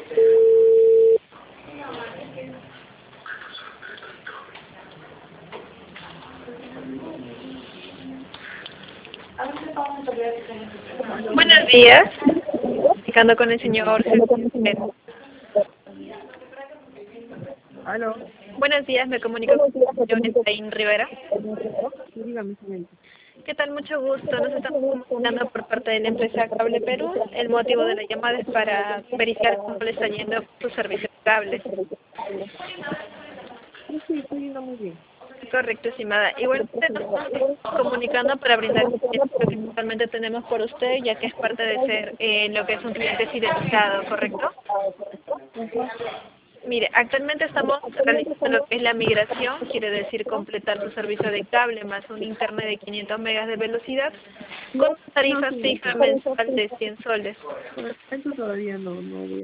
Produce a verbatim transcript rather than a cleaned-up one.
Buenos días, platicando con el señor César. ¿Aló? Buenos días, me comunico con el señor Efraín Rivera. Sí, dígame, señorita. ¿Qué tal? Mucho gusto. Nos estamos comunicando por parte de la empresa Cable Perú. El motivo de la llamada es para verificar cómo le está yendo su servicio de cable. Sí, sí, estoy yendo muy bien. Correcto, estimada. Igualmente nos estamos comunicando para brindar el servicio que actualmente tenemos por usted, ya que es parte de ser eh, lo que es un cliente fidelizado, ¿correcto? Mire, actualmente estamos realizando lo que es la migración, quiere decir completar su servicio de cable más un internet de quinientos megas de velocidad con tarifa No, sí, fija mensual de cien soles. por el momento todavía no, no voy